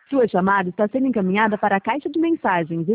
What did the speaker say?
Sua chamada está sendo encaminhada para a caixa de mensagens.